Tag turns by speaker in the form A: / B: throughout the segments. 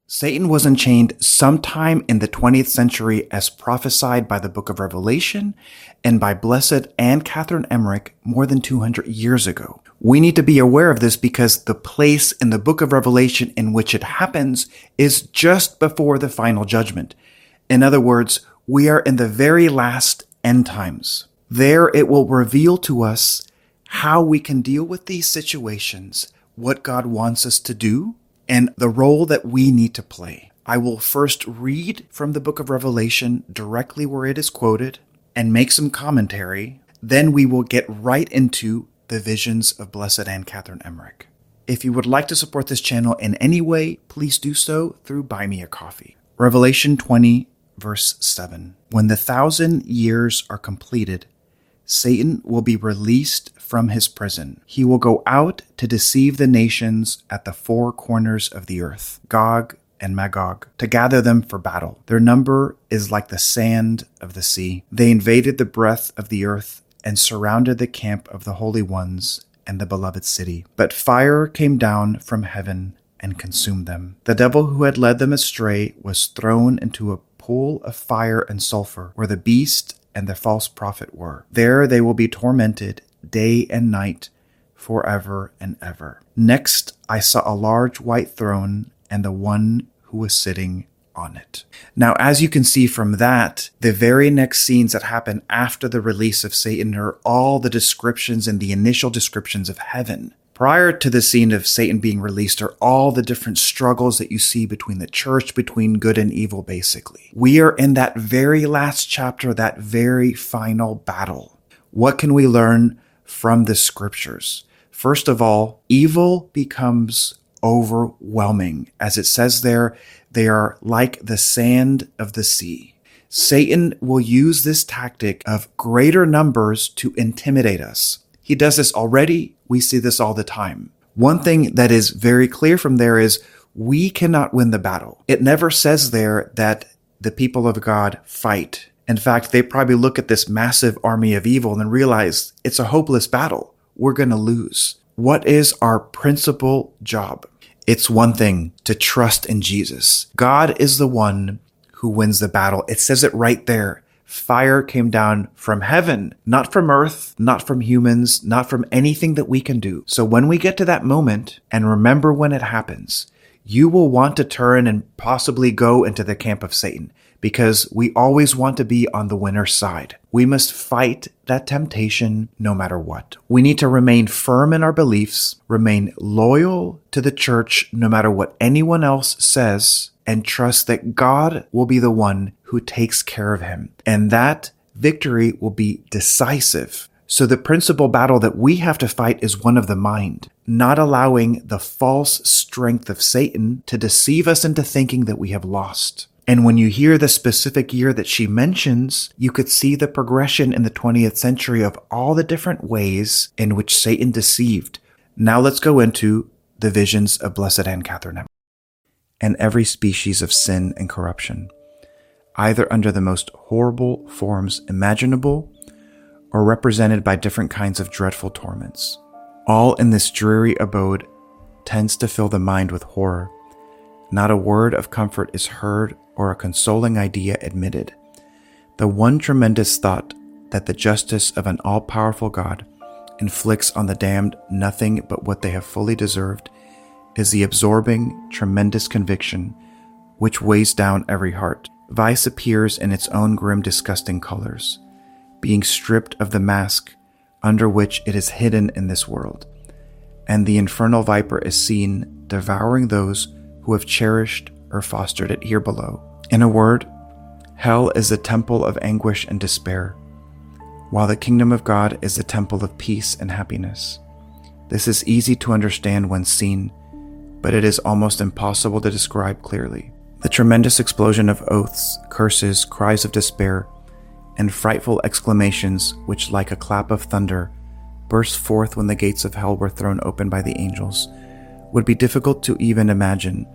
A: Satan was unchained sometime in the 20th century as prophesied by the book of Revelation and by Blessed and Catherine Emmerich more than 200 years ago. We need to be aware of this because the place in the book of Revelation in which it happens is just before the final judgment. In other words, we are in the very last end times. There it will reveal to us how we can deal with these situations, what God wants us to do, and the role that we need to play. I will first read from the book of Revelation directly where it is quoted and make some commentary. Then we will get right into the visions of Blessed Anne Catherine Emmerich. If you would like to support this channel in any way, please do so through Buy Me a Coffee. Revelation 20, verse 7. When the 1,000 years are completed, Satan will be released from his prison. He will go out to deceive the nations at the four corners of the earth, Gog and Magog, to gather them for battle. Their number is like the sand of the sea. They invaded the breadth of the earth and surrounded the camp of the holy ones and the beloved city. But fire came down from heaven and consumed them. The devil who had led them astray was thrown into a pool of fire and sulfur, where the beast and the false prophet were. There they will be tormented day and night forever and ever. Next, I saw a large white throne and the one who was sitting on it. Now, as you can see from that, the very next scenes that happen after the release of Satan are all the descriptions and the initial descriptions of heaven. Prior to the scene of Satan being released are all the different struggles that you see between the church, between good and evil, basically. We are in that very last chapter, that very final battle. What can we learn from the scriptures? First of all, evil becomes overwhelming. As it says there, they are like the sand of the sea. Satan will use this tactic of greater numbers to intimidate us. He does this already. We see this all the time. One thing that is very clear from there is we cannot win the battle. It never says there that the people of God fight. In fact, they probably look at this massive army of evil and realize it's a hopeless battle. We're going to lose. What is our principal job? It's one thing, to trust in Jesus. God is the one who wins the battle. It says it right there. Fire came down from heaven, not from earth, not from humans, not from anything that we can do. So when we get to that moment, and remember when it happens, you will want to turn and possibly go into the camp of Satan, because we always want to be on the winner's side. We must fight that temptation no matter what. We need to remain firm in our beliefs, remain loyal to the church no matter what anyone else says, and trust that God will be the one who takes care of him. And that victory will be decisive. So the principal battle that we have to fight is one of the mind, not allowing the false strength of Satan to deceive us into thinking that we have lost. And when you hear the specific year that she mentions, you could see the progression in the 20th century of all the different ways in which Satan deceived. Now let's go into the visions of Blessed Anne Catherine Emmerich. And every species of sin and corruption, either under the most horrible forms imaginable or represented by different kinds of dreadful torments. All in this dreary abode tends to fill the mind with horror. Not a word of comfort is heard or a consoling idea admitted. The one tremendous thought that the justice of an all-powerful God inflicts on the damned nothing but what they have fully deserved is the absorbing, tremendous conviction which weighs down every heart. Vice appears in its own grim, disgusting colors, being stripped of the mask under which it is hidden in this world, and the infernal viper is seen devouring those who have cherished or fostered it here below. In a word, hell is the temple of anguish and despair, while the kingdom of God is the temple of peace and happiness. This is easy to understand when seen, but it is almost impossible to describe clearly. The tremendous explosion of oaths, curses, cries of despair, and frightful exclamations which, like a clap of thunder, burst forth when the gates of hell were thrown open by the angels, would be difficult to even imagine.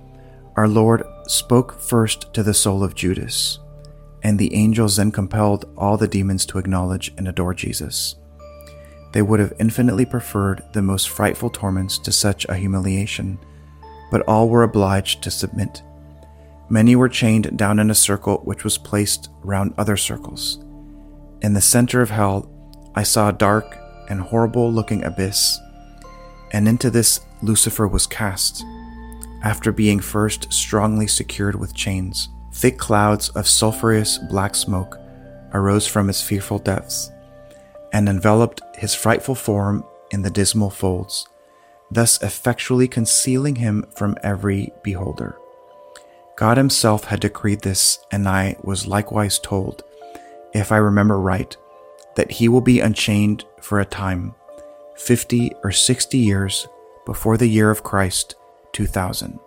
A: Our Lord spoke first to the soul of Judas, and the angels then compelled all the demons to acknowledge and adore Jesus. They would have infinitely preferred the most frightful torments to such a humiliation, but all were obliged to submit. Many were chained down in a circle which was placed round other circles. In the center of hell I saw a dark and horrible-looking abyss, and into this Lucifer was cast, after being first strongly secured with chains. Thick clouds of sulphurous black smoke arose from its fearful depths, and enveloped his frightful form in the dismal folds, thus effectually concealing him from every beholder. God himself had decreed this, and I was likewise told, if I remember right, that he will be unchained for a time, 50 or 60 years before the year of Christ 2000.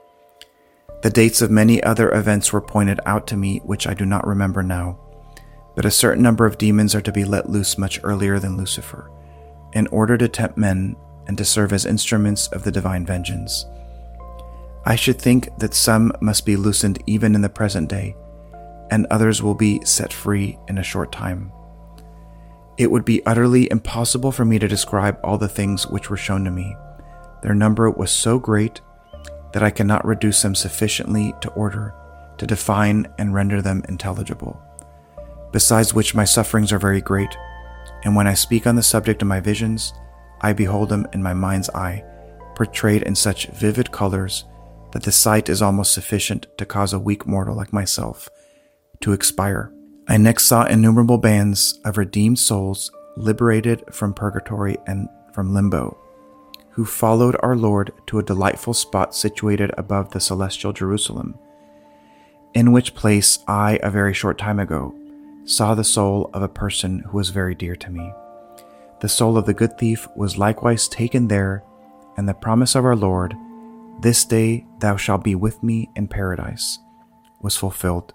A: The dates of many other events were pointed out to me, which I do not remember now, but a certain number of demons are to be let loose much earlier than Lucifer, in order to tempt men and to serve as instruments of the divine vengeance. I should think that some must be loosened even in the present day, and others will be set free in a short time. It would be utterly impossible for me to describe all the things which were shown to me. Their number was so great that I cannot reduce them sufficiently to order, to define and render them intelligible. Besides which my sufferings are very great, and when I speak on the subject of my visions, I behold them in my mind's eye, portrayed in such vivid colors that the sight is almost sufficient to cause a weak mortal like myself to expire. I next saw innumerable bands of redeemed souls liberated from purgatory and from limbo, who followed our Lord to a delightful spot situated above the celestial Jerusalem, in which place I, a very short time ago, saw the soul of a person who was very dear to me. The soul of the good thief was likewise taken there, and the promise of our Lord, "This day thou shalt be with me in paradise," was fulfilled.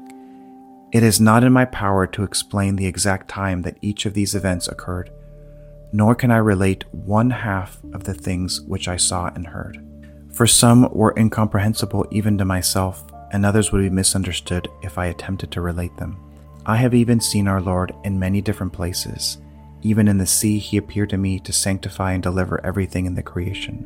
A: It is not in my power to explain the exact time that each of these events occurred, nor can I relate one half of the things which I saw and heard. For some were incomprehensible even to myself, and others would be misunderstood if I attempted to relate them. I have even seen our Lord in many different places. Even in the sea he appeared to me to sanctify and deliver everything in the creation.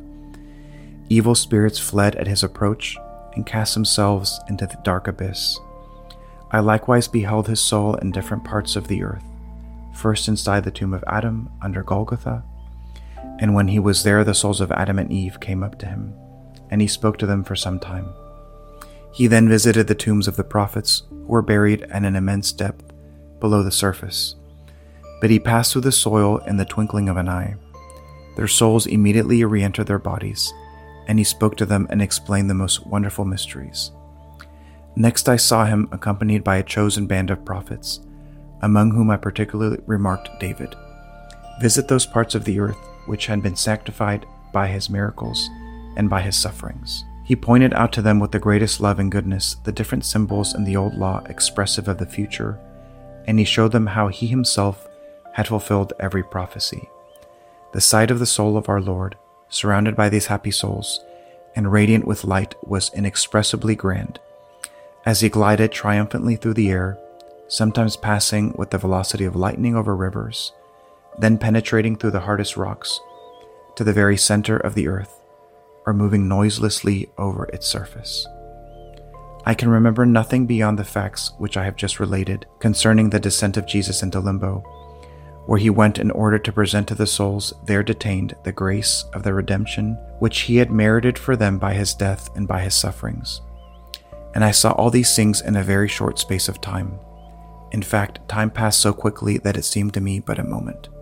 A: Evil spirits fled at his approach and cast themselves into the dark abyss. I likewise beheld his soul in different parts of the earth, first inside the tomb of Adam under Golgotha, and when he was there the souls of Adam and Eve came up to him, and he spoke to them for some time. He then visited the tombs of the prophets, who were buried at an immense depth below the surface, but he passed through the soil in the twinkling of an eye. Their souls immediately re-entered their bodies, and he spoke to them and explained the most wonderful mysteries. Next I saw him accompanied by a chosen band of prophets, among whom I particularly remarked David, visit those parts of the earth which had been sanctified by his miracles and by his sufferings. He pointed out to them with the greatest love and goodness the different symbols in the old law expressive of the future, and he showed them how he himself had fulfilled every prophecy. The sight of the soul of our Lord, surrounded by these happy souls, and radiant with light, was inexpressibly grand, as he glided triumphantly through the air, sometimes passing with the velocity of lightning over rivers, then penetrating through the hardest rocks to the very center of the earth, or moving noiselessly over its surface. I can remember nothing beyond the facts which I have just related concerning the descent of Jesus into limbo, where he went in order to present to the souls there detained the grace of the redemption which he had merited for them by his death and by his sufferings. And I saw all these things in a very short space of time. In fact, time passed so quickly that it seemed to me but a moment.